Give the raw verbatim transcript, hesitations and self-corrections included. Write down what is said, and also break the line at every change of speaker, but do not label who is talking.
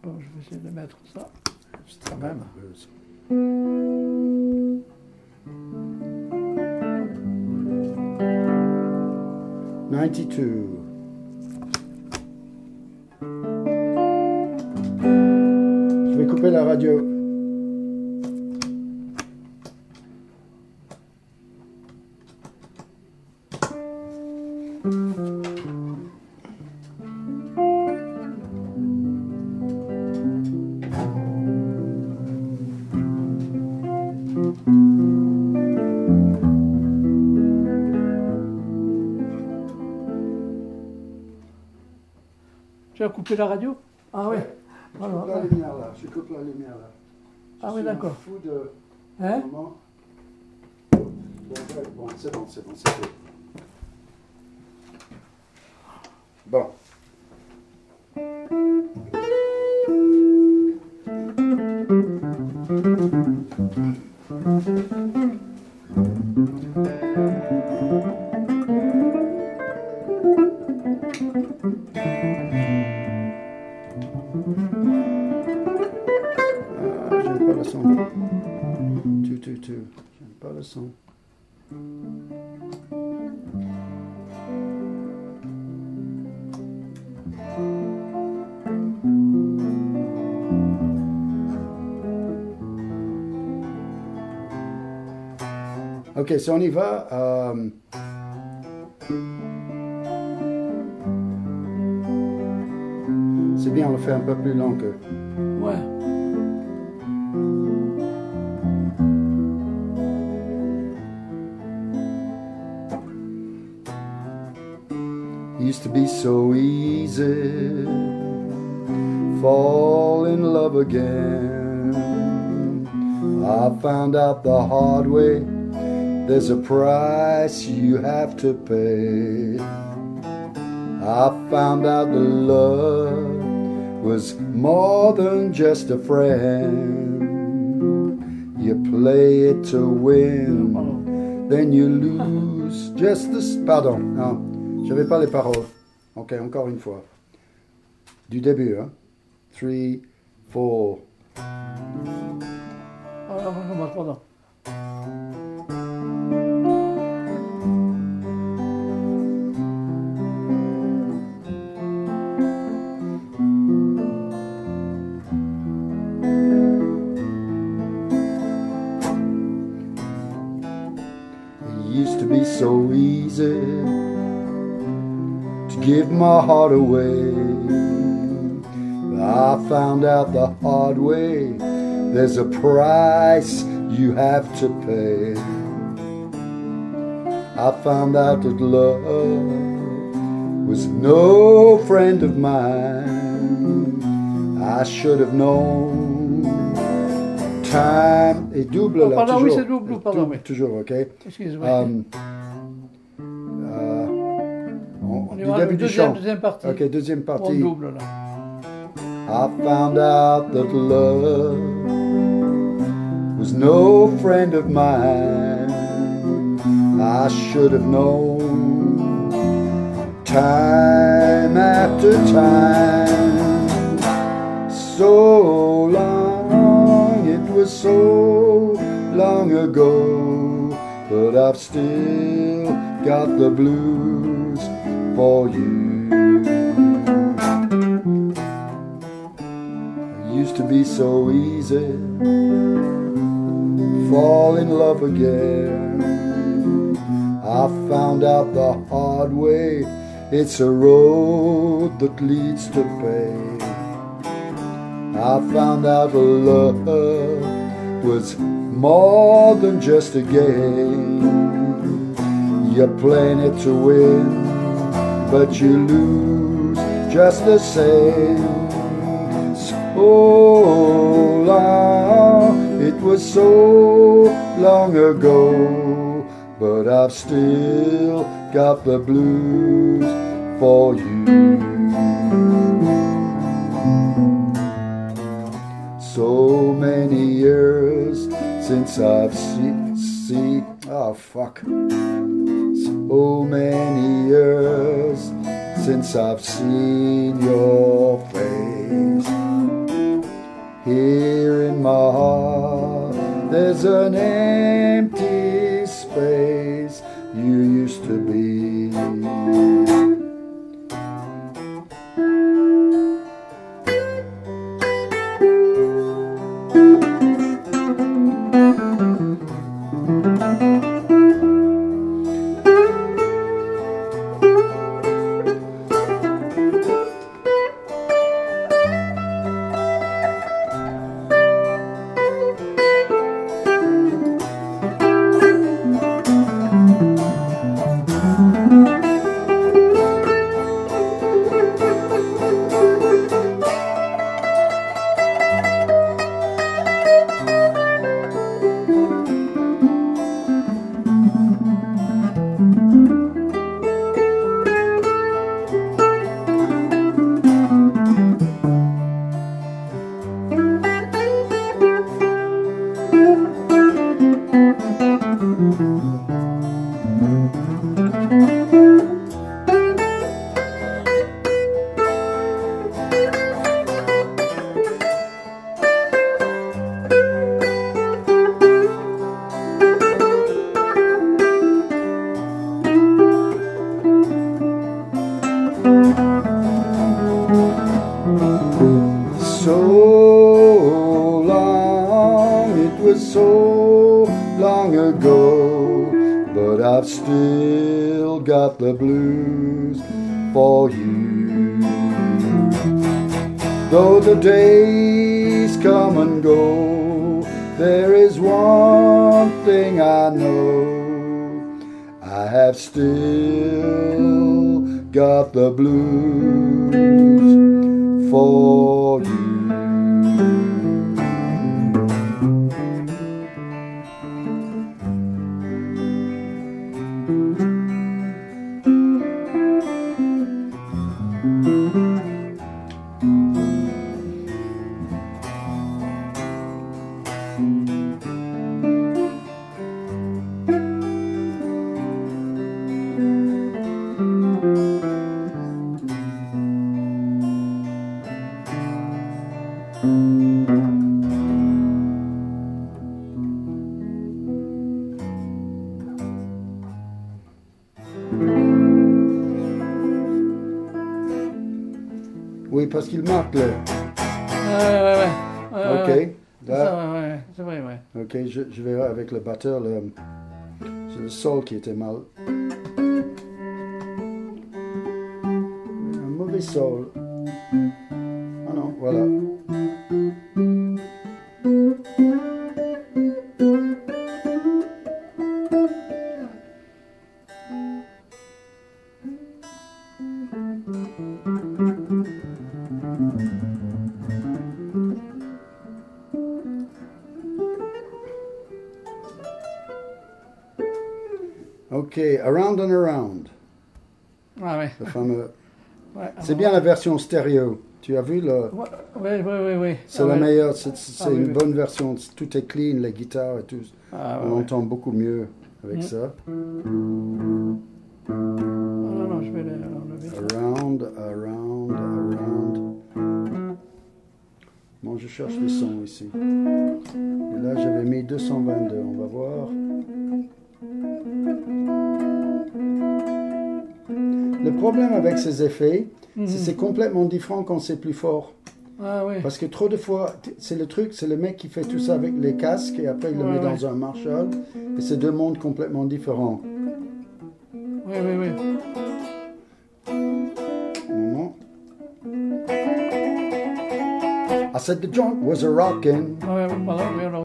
Bon, je vais essayer de mettre ça.
C'est très bien. ninety-two. Je vais couper la radio.
Tu as coupé la radio? Ah oui.
Je coupe la lumière là. Je coupe la lumière là. Je
ah oui, d'accord.
Fou de.
Hein?
Moment. Bon, bon c'est bon, c'est bon, c'est bon. Bon. Two, two, two. J'aime pas le son. Ok, si on y va. Euh... C'est bien, on le fait un peu plus long que.
Ouais.
Used to be so easy, fall in love again. I found out the hard way, there's a price you have to pay. I found out that love was more than just a friend. You play it to win, then you lose just the... Pardon, non. J'avais pas les paroles. Ok, encore une fois. Du début, hein. Three, four.
Alors, on commence, pardon.
It used to be so easy give my heart away. I found out the hard way, there's a price you have to pay. I found out that love was no friend of mine. I should have known time. Et double
oh,
là,
pardon,
toujours.
Oui, c'est double, pardon, oui.
Toujours, ok.
Excuse-moi.
Um,
On est au deuxième, deuxième partie.
Ok, deuxième partie.
En double, là.
I found out that love was no friend of mine. I should have known time after time. So long, it was so long ago, but I've still got the blues for you. It used to be so easy, fall in love again. I found out the hard way, it's a road that leads to pain. I found out love was more than just a game. You're playing it to win, but you lose just the same. So long, it was so long ago, but I've still got the blues for you. So many years since I've seen, see, oh fuck. So many years since I've seen your face. Here in my heart, there's an empty space you used to be. So long, it was so long ago, but I've still got the blues for you. Though the days come and go, there is one thing I know, I have still got the blues for you. Oui, parce qu'il marque là.
Ouais, ouais, ouais. ouais,
Ok.
ouais.
Là.
Ça, ouais, ouais, c'est vrai, ouais.
Ok, je, je vais avec le batteur. Le, c'est le sol qui était mal. Un mauvais sol. Ah non, voilà. Ok, Around and Around,
Ah ouais.
le fameux.
Ouais,
C'est bien la version stéréo. Tu as vu le.
Ouais, ouais, ouais, ouais. ouais.
C'est
Ah,
la
ouais.
meilleure. C'est c'est
Ah, oui,
une
oui.
bonne version. Tout est clean, les guitares et tout.
Ah,
On
ouais, ouais.
entend beaucoup mieux avec
Mm.
ça.
Ah, non, non, je vais l'enlever.
Around, around, around. Bon, je cherche les sons ici. Et là, j'avais mis deux cent vingt-deux. On va voir. Le problème avec ces effets,
Mhm.
c'est que c'est complètement différent quand c'est plus fort.
Ah oui.
Parce que trop de fois, t- c'est le truc, c'est le mec qui fait tout ça avec les casques et après il le
Ouais,
met
ouais.
dans un Marshall. Et c'est deux mondes complètement différents.
Oui, oui, oui.
Un moment. I said the joint was a rockin'.
Ah, ouais, pardon, oui, alors.